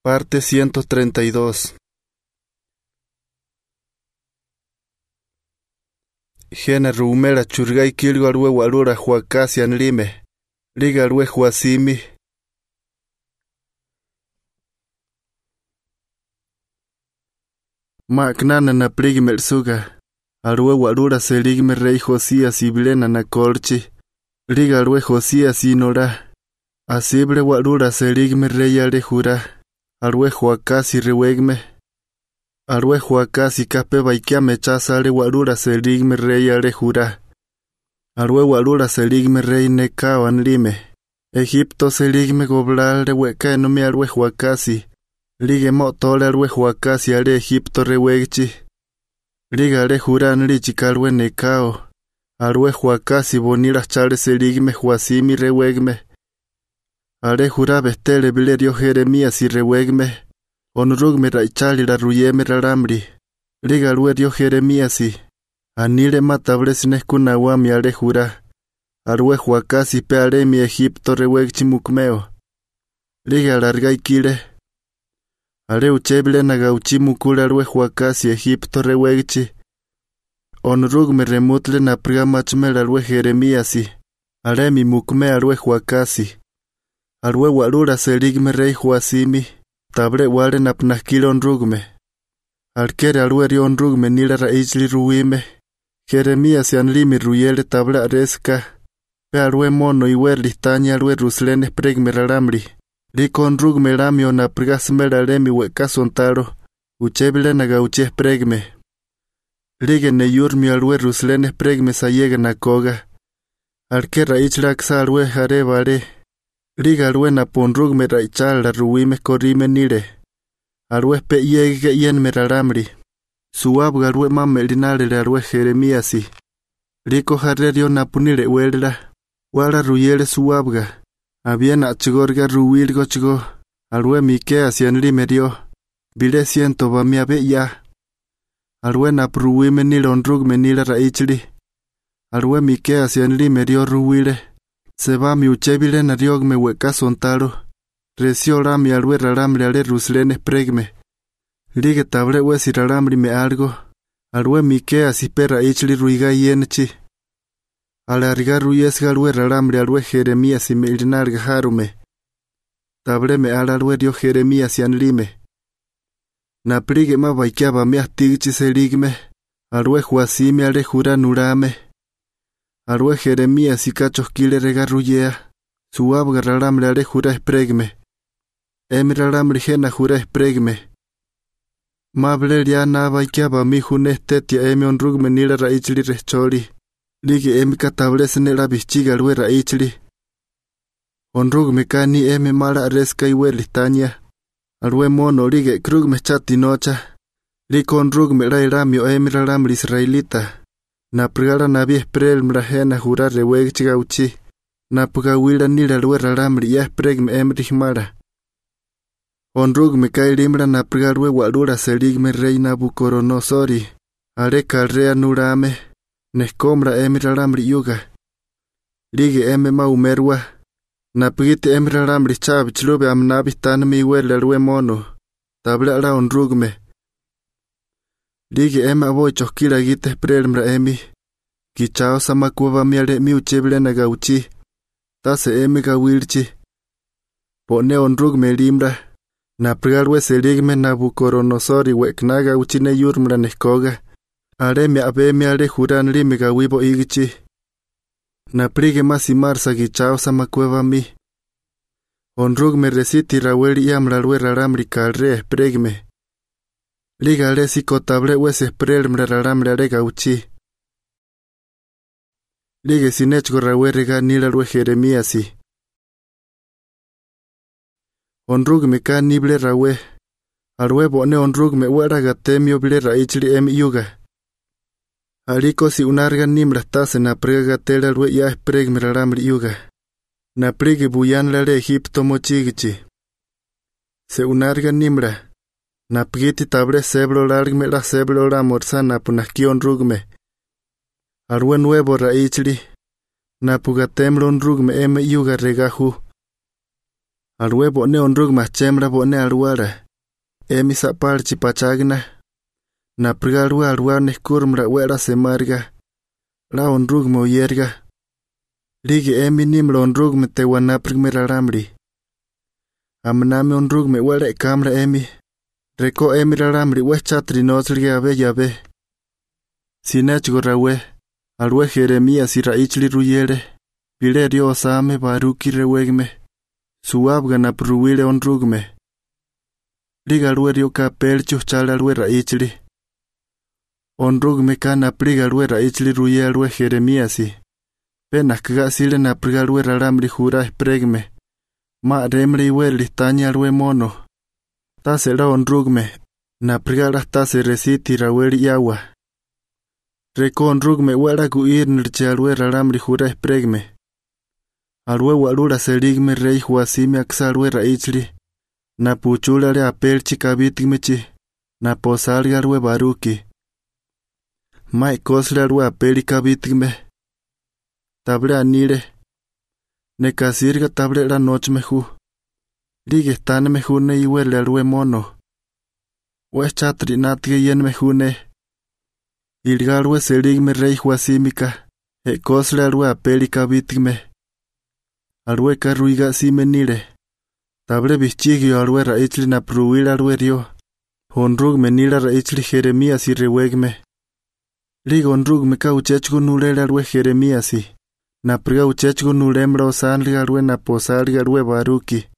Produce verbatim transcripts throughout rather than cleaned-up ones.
Parte ciento treinta y dos. Jena rumera churgay kilgo arwe walura huacasi anlime. Liga arwe huasimi. Maknana na prigi melsuga. Arwe walura se ligme rey Josías y blena na colchi. Liga arwe Josías y nora. Asible walura se ligme rey ale jura. Arwe huacasi rewegme. Arwe huacasi cape baikia mechaza ale walura se ligme rey ale jura. Arwe walura se ligme rey nekao anlime. Egipto se ligme goblal de hueca no me arwe huacasi. Ligue motole arwe huacasi ale Egipto rewegchi. Liga ale juran lichikalwe nekao. Arwe huacasi bonira chale se ligme huasimi rewegme. Ale jura bestele bilerio Jeremías y rewegme. Onrugme raichali la ruyeme raramri. Liga ruerio Jeremías y. Anile matablesnes kunawami ale jura. Arwe huacasi pe ale mi Egipto rewegchi mukmeo. Liga largai kile. Ale ucheble nagauchi mukule arwe huacasi Egipto rewegchi. Onrugme remutle na prigamachmel arwe Jeremías y. Ale mi mukme arwe huacasi. Arwe walura se ligme rey huasimi. Tabre wale napnakile onrugme. Alkere arwe ri onrugme nila raijli ruime. Jeremías y anlimi ruyele tabla reska. Pe arwe mono iwer listanya arwe ruslenes pregme raramri. Liko onrugme ramio na prigasmela lemi weka sontaro. Uchebile nagauches pregme. Lige ne yurmi arwe ruslenes pregme sayega nakoga. Alkere raichlaksa arwe jare vare. Liga arwe na ponrugme raichal la ruime korime nire. Arwe pe yege yen meraramri. Suabga arwe mamelinale le arwe Jeremías y. Liko jarerio na punire huelra. Wala ruyele suabga. Abiena chigorga ruilgo chigo. Arwe Mikeas y anlimerio. Bile siento va mi abe ya. Arwe na pruime nile onrugme nile raichli. Arwe Mikeas y anlimerio ruile. Se va mi uchebile na riogme hueca sontaro. Recio rami alwe raramri ale ruslenes pregme. Ligue tabre huesi raramri me algo. Alwe Mikeas y perra ichli ruiga yenchi. Ale arga ruyesga alwe raramri alwe Jeremías y me ilinarga harume. Tabre me al alwe dio Jeremías y anlime. Na prigue ma baikiaba me astigchi se ligme. Alwe huasimi ale jura nurame. Arwe Jeremías y cachos kile regarruyea. Suabga raramri ale jura espregme. Emi raramri jena jura espregme. Mableria na baikiaba mi junestetia emi onrugme nila raichli recholi. Ligi emi katablesne la bichiga alwe raichli. Onrugme kani emi mala reska iwe listania. Alwe mono lige krugme chati nocha. Liko onrugme rairamio emi raramri israelita. Na prigara na bi esprel mrajena jura rewegchi gauchi. Na pugawila nila alwe raramri ya espregme emrich mara. Onrugme kailimra na prigarwe walura seligme rey Nabucodonosori. Are kalrea nurame. Nescombra emi raramri yuga. Lige eme maumerwa. Na pigite emi raramri chabich lube amnabistan mi wele alwe mono. Tabla ra onrugme. Lige ema boy choskila gite sprelmra emi. Kichao samakuva miale mi uchebile na gauchi. Tase emi gawilchi. Pone onrugme limra. Na prigalwe seligme Nabucodonosori wekna gauchi ne yurmra neskoga. Are me abe me ale juran lime gawibo igichi. Na prige masimarsa kichao samakuva mi. Onrugme resiti raweli yamra alwe raramri kalre espregme. Liga ale sikotable wes esprelmra raramre ale gauchi. Liga sinechgo rawerega nila alwe Jeremías y. Onrugme ka nible rawe. Arwe bone onrugme wera gatemio bile raichli emi yuga. Aliko si unarga nimra tase na prega gatela alwe ya espregme raramri yuga. Na prege buyan lale Egipto mochigichi. Se unarga nimra. Na pgiti tabre seblo largme la seblo la morsana punaskion rugme. Arwe nuevo raichli. Na pugatemlon rugme eme yuga regahu. Alwe bone onrug machemra bone alwara. Emi sapar chipachagna. Na prigalwa alwa nekurmra wera semarga. La onrug mo yerga. Ligi emi nimra onrug me te wanaprig meraramri. Amname onrug me wera kamra emi. Reko emi raramri we chatri nosri abe yabe. Sinach gorawe. Alwe Jeremías y raichli ruyere. Pile Dios ame baruki rewegme. Suabga na pruwile onrugme. Liga alwe rio kapel chuchal alwe raichli. Onrugme ka na priga alwe raichli ruye alwe Jeremías y. Penas kaga sile na priga alwe raramri jura espregme. Ma remre iwe listaña alwe mono. Tase la onrugme. Na priga la tase resiti raweri yawa. Reko onrugme wera guir nirche alwe raramri jura espregme. Alwe walura seligme rey huasime aksalwe raichli. Na puchulare apelchi kabitgmechi. Na posalga alwe baruki. Mai kosle alwe apeli kabitgme. Table anire. Ne kasirga table la noche meju. Lige stane mejune iwele alwe mono. We chatri natge yen mejune. Ilgalwe seligme rey huasimika. E kosle alwe apeli kabitgme. Alwe karruiga simenire. Table bichigio alwe raichli na pruwil alwe rio. Honrug menira raichli Jeremías y rewegme. Liga onrug me ka uchechgu nulele alwe Jeremías y. Na priga uchechgu nulemra osanri alwe na posari alwe baruki.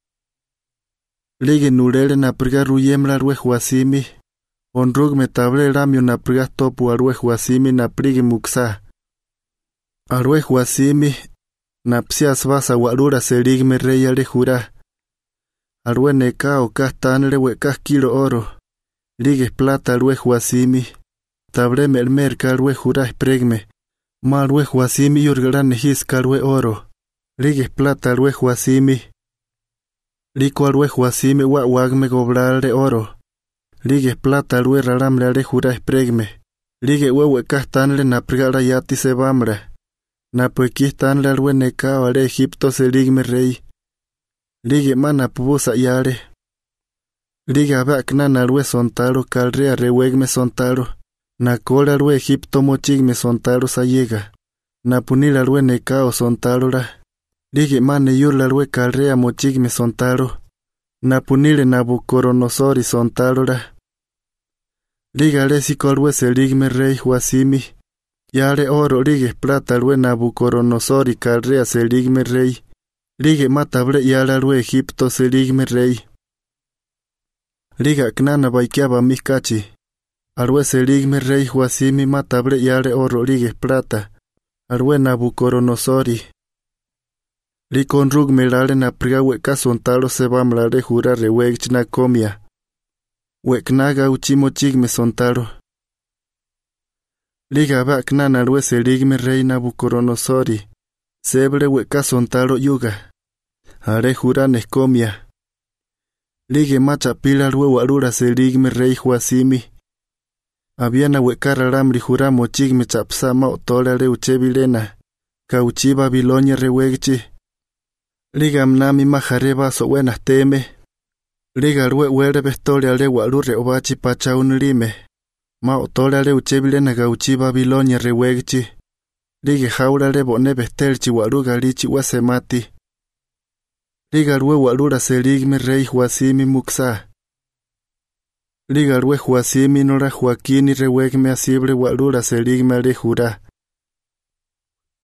Liga nulele na priga ruyemra alwe huasimi. Onrug me table ramio na priga topu alwe huasimi na prigi muksa. Alwe huasimi. Na psias vasa walura seligme rey ale jura. Alwe neka o kastanle wekas kilo oro. Liges plata alwe huasimi. Tabre mermerka alwe jura espregme. Ma alwe huasimi yurgara nejiska alwe oro. Liges plata alwe huasimi. Liko alwe huasimi wa wagme gobrale oro. Liges plata alwe raramle ale jura espregme. Lige wewe kastanle na prigara yati se bamra. Na puekistan la alwe neka ale Egipto seligme rey. Lige mana pubusa yare. Lige abakna na alwe sontaro kalrea rewegme sontaro. Na kola alwe Egipto mochigme sontaro sayega. Na punil alwe neka o sontaro la. Lige mane yur alwe kalrea mochigme sontaro. Na punile Nabucodonosor y sontaro la. Lige ale siko alwe seligme rey huasimi. Yare oro liges plata alwe Nabucodonosor y carrea seligme rey. Lige matable yare alwe Egipto seligme rey. Liga knana baikiaba miskachi. Alwe seligme rey huasimi matable yare oro liges plata. Alwe Nabucodonosor y. Likon rug melale na priga weka sontaro sebamlare jura rewegch na komia. Weknaga uchimo chigme sontaro. Liga bakna na alwe seligme rey Nabucodonosor y. Sebre weka sontaro yuga. Are jura neskomia. Lige macha pila alwe walura seligme rey huasimi. Abiana weka raramri jura mochigme chapsama otole ale uchebilena. Kauchi Babilonia rewegchi. Liga mnami majareba so buenas teme. Liga alwe were bestole ale walure obachi pachaunlime. Ma otole ale uchebilena gauchi Babilonia rewegchi. Lige jaura ale bone bestelchi waluga lichi wasemati. Liga alwe walura seligme rey huasimi muksa. Liga alwe huasimi nora Joaquini rewegme asible walura seligme ale jura.